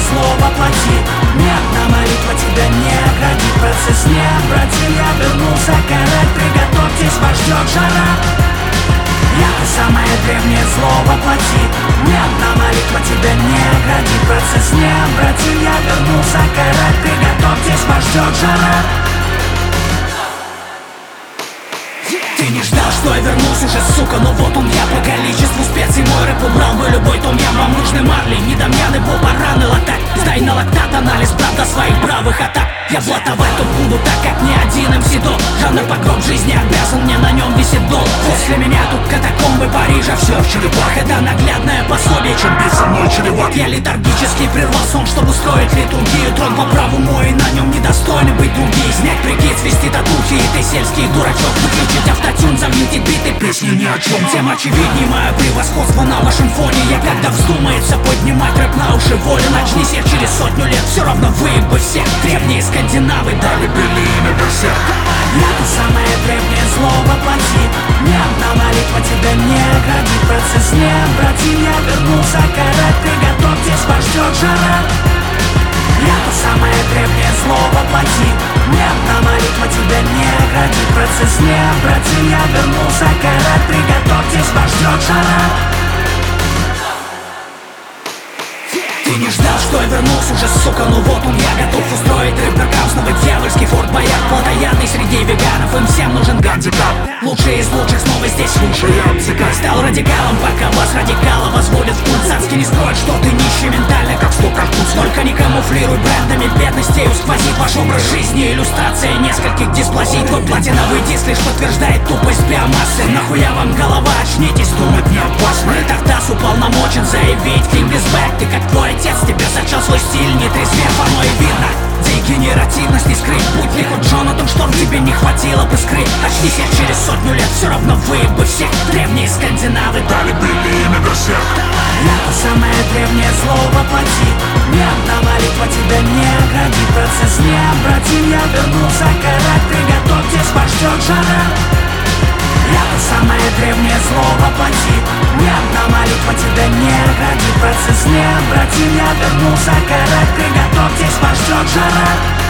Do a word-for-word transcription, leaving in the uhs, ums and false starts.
зло воплоти. Ни одна молитва тебя не оградит. Процесс необратим, я вернулся карать. Приготовьтесь, вас ждет жара. Я то самое древнее зло воплоти. Ни одна молитва тебя не оградит. Процесс необратим, я вернулся карать. Приготовьтесь, вас ждет жара. Ты не ждал, что я вернусь уже, сука, но вот он я. По количеству специй мой рэп убрал бы любой том я. Вам нужны марли, не дамьяны, бараны латать. Сдай на лактат анализ, правда своих бравых атак. Я блатовать тут буду так, как ни один эм си дол. Жанр погроб жизни обязан, мне на нем висит долг. После меня тут катакомбы Парижа, все в черепах. Это наглядное пособие, чем бить со мной чреват. Я летаргически прервал сон, чтобы устроить литургию. Трон по праву мой, и на нем недостойны быть другие. Снять прикид, свести татухи, и ты сельский дурачок. Выключить автотюн, замьютить биты, песни ни о чем. Тем очевиднее мое превосходство на вашем фоне. Я когда вздумается поднимать рэп на уши воли. Начнись я через сотню лет, все равно вы бы всех. Древние скандинавы дали были имя берсерк. Я то самое древнее зло воплоти. Ни одна молитва тебя не оградит. Процесс необратим, я вернулся карать. Приготовьтесь, вас ждет жара. Я то самое древнее зло воплоти. Ни одна молитва тебя не оградит. Процесс необратим, я вернулся карать. Приготовьтесь, вас ждет жара. Ты не ждал, что я вернулся уже, сука, ну вот он я. Готов устроить рэпер снова дьявольский форт бояр. Плотоядный среди веганов, им всем нужен гандикап. Лучший из лучших снова здесь, лучший обтекай. Стал радикалом, пока вас радикала возводят в культ. Цацки не скроют, что ты нищий ментально, как сто картуз. Только не камуфлируй брендами бедностей. Сквозит ваш образ жизни, иллюстрация нескольких дисплазий. Твой платиновый диск лишь подтверждает тупость биомассы. Нахуя вам голова, очнитесь, думать не опасно. Тартас уполномочен заявить, King is back. Ты как твой отец, тебе зачал свой стиль, не трезвев, оно и видно. Дегенеративность не скрыть, будь ли хоть Джонатан Шторм, тебе не хватило бы скрыть. Очнись я через сотню лет, все равно вы бы всех. Древние скандинавы дали были имя берсерк. Я то самое древнее зло воплоти. Ни одна молитва тебя не оградит. Процесс необратим, я вернулся карать. Приготовьтесь, вас ждет жара. Я то самое древнее зло воплоти. Ни одна молитва тебя не оградит. Процесс необратим, я вернулся карать. Приготовьтесь, вас ждет жара.